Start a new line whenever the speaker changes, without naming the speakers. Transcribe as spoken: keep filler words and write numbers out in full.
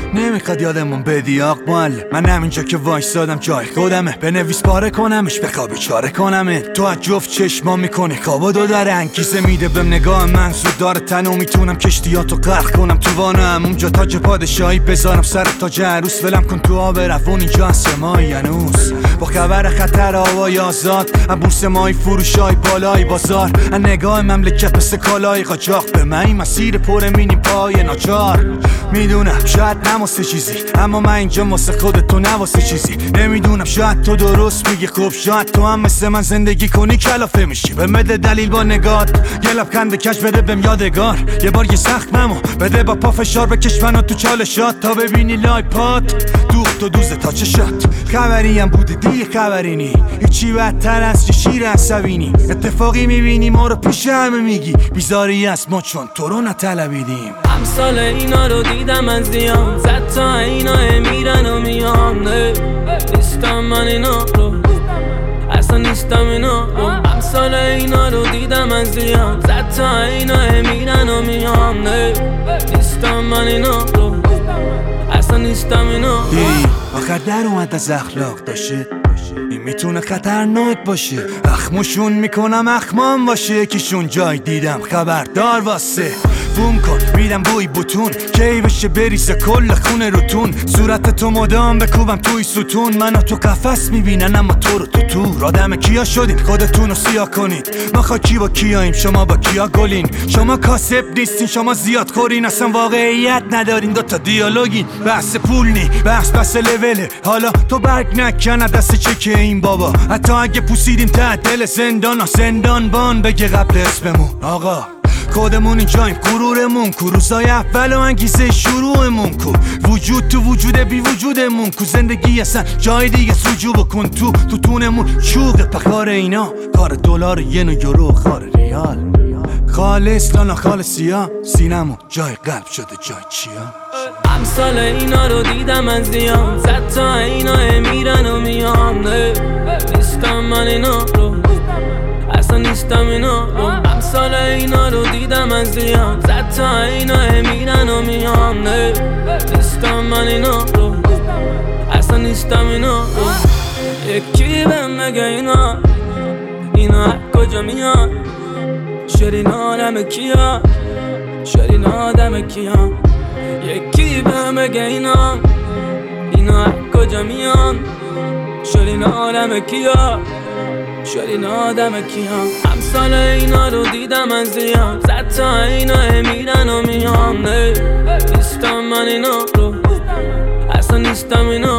نمیخواد یادمون بدی آق معلم. من همینجا که وایسادم جای خودمه، بنویس پاره کنمش بخوابی چاره کنمه. تو از جفت چشما میکنه خوابا دو داره، انگیزه میده بهم نگاه من زود داره تنو. میتونم کشتیاتو غرق کنم تو وانم، اونجا تاج پادشاهی بذارم سر تاج عروس. ولم کن تو آب روون اینجا سمای هنوز، با خبر خطر هوای آزاد از بورس مای فروشای بالای بازار. از نگاه مملکت مثل کالای قاچاق به من این مسیر پر مینی پای ناچار. میدونم شاید نماسه چیزی، اما من اینجا واسه خودت تو نواسه چیزی. نمیدونم شاید تو درست میگی، خوب شاید تو هم مثل من زندگی کنی کلافه میشی. به مده دلیل با نگات، یه لبخند کش بده بهم یادگار. یه بار یه سخت ممو بده با پا فشار بکش منو تو چالشات، تا ببینی لایپات دوخت و دوزه تا چشات. خبری هم بودی دیگه خبری نی، هیچی بدتر از چه شیر عصبینی. اتفاقی میبینی ما رو پیش همه میگی، بیزاری از ما چون تو رو نطلبیدیم.
امثال اینا رو دیدم من زیان، زد تا اینا میرن و میان. نیستم من اینا رو، اصلا نیستم اینا رو. امثال اینا رو دیدم من زیان، زد تا اینا میرن و میان. نیستم من اینا رو، اصلا نیستم اینا رو.
دی آخر در اومد از اخلاق داشت، این میتونه خطرناک باشه. اخمشون میکنم اخمام باشه، یکیشون جای دیدم خبردار واسه. بوم کن میدم بوی بوتون، کی بشه بریزه کل خونه روتون. صورت تو مدام بکوبم توی ستون، منو تو قفس میبینن اما تو رو تو تو. آدم کیا شدین خودتون رو سیاه کنید، ما خاکی با کیاییم شما با کیا گلین. شما کاسب نیستین شما زیاد خورین، اصلا واقعیت ندارین دوتا دیالوگین. بحث پول نی بحث بس لوله، حالا تو برگ نکنه دست چکه این بابا. حتی اگه پوسیدیم ته دل زندان، زندان بان بگه قبل اسممون. آقا خودمون اینجاییم غرورمون کو، روزای اول و انگیزه شروعمون کو. وجود تو وجود بی وجودمون کو، زندگی اصلا جای دیگه سجو بکن تو. تو تونمون چوغ پخار اینا، کار دلار ین و یورو خار ریال. خالص لانا خالصی ها، سینمون جای قلب شده جای چیا.
امثال اینا رو دیدم من زیان، زد تا اینا میرن و میان. نیستم من اینا رو، اصلا نیستم اینا رو. امثال اینا رو دیدم من زیان، زد تا اینا میرن و میان. نیستم من اینا رو، اصلا نیستم اینا رو. یکی بهم مگه اینا اینا از کجا میان؟ شرین آدم کیا، شرین آدم کیا. یکی بهم مگه اینا اینا از کجا میان؟ شرین آدم کیا، شرین آدم کیا. امثال اینا رو دیدم من زیان، زد تا اینا میرن و میان. نیستم من اینا رو، اصلا نیستم اینا